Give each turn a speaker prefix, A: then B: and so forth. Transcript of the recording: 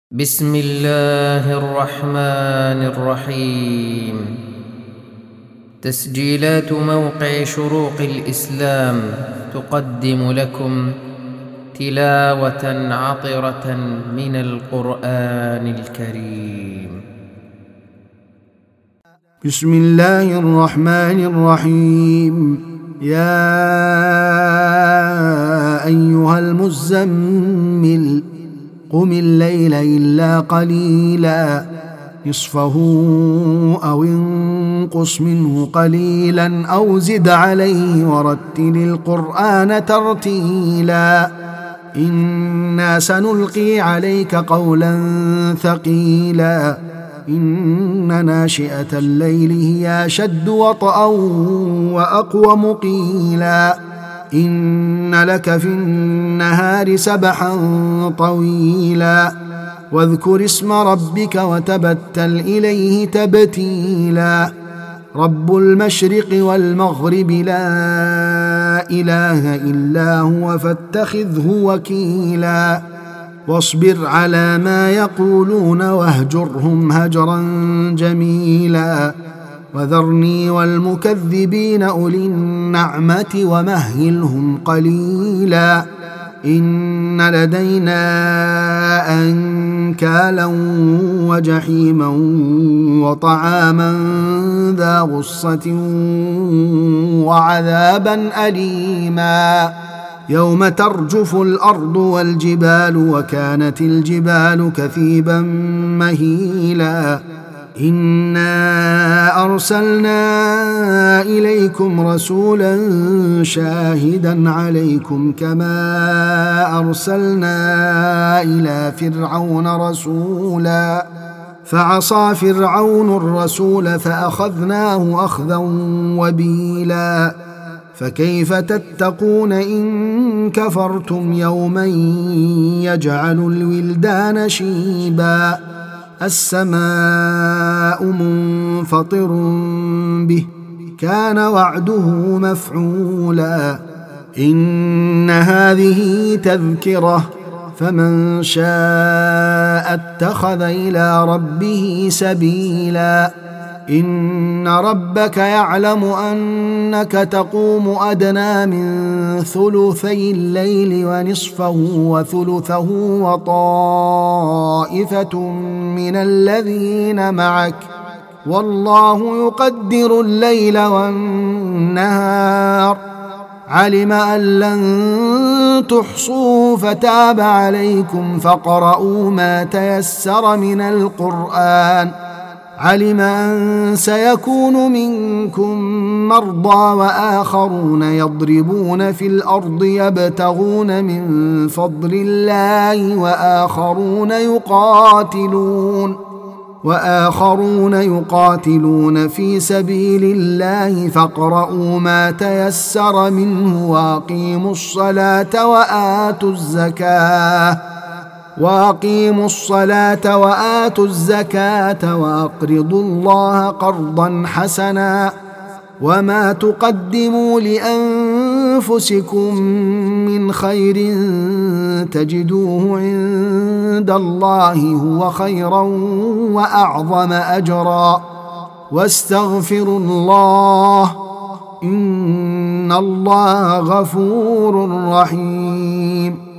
A: بسم الله الرحمن الرحيم. تسجيلات موقع شروق الإسلام تقدم لكم تلاوة عطرة من القرآن الكريم.
B: بسم الله الرحمن الرحيم. يا أيها المزمل قم الليل إلا قليلا نصفه أو انقص منه قليلا أو زد عليه ورتل القرآن ترتيلا إنا سنلقي عليك قولا ثقيلا إن ناشئة الليل هي أشد وطئا وأقوم قيلا إن لك في النهار سبحا طويلا واذكر اسم ربك وتبتل إليه تبتيلا رب المشرق والمغرب لا إله إلا هو فاتخذه وكيلا واصبر على ما يقولون واهجرهم هجرا جميلا وذرني والمكذبين أولي النعمة ومهلهم قليلا إن لدينا أنكالا وجحيما وطعاما ذا غصة وعذابا أليما يوم ترجف الأرض والجبال وكانت الجبال كثيبا مهيلا إنا أرسلنا إليكم رسولا شاهدا عليكم كما أرسلنا إلى فرعون رسولا فعصى فرعون الرسول فأخذناه أخذا وبيلا فكيف تتقون إن كفرتم يوما يجعل الولدان شيبا السماء منفطر به كان وعده مفعولا إن هذه تذكرة فمن شاء اتخذ إلى ربه سبيلا إن ربك يعلم أنك تقوم أدنى من ثلثي الليل ونصفه وثلثه وطائفة من الذين معك والله يقدر الليل والنهار علم أن لن تحصوا فتاب عليكم فاقرؤوا ما تيسر من القرآن علم أن سيكون منكم مرضى وآخرون يضربون في الأرض يبتغون من فضل الله وآخرون يقاتلون في سبيل الله فاقرؤوا ما تيسر منه وأقيموا الصلاة وآتوا الزكاة وأقرضوا الله قرضا حسنا وما تقدموا لأنفسكم من خير تجدوه عند الله هو خيرا وأعظم أجرا واستغفروا الله إن الله غفور رحيم.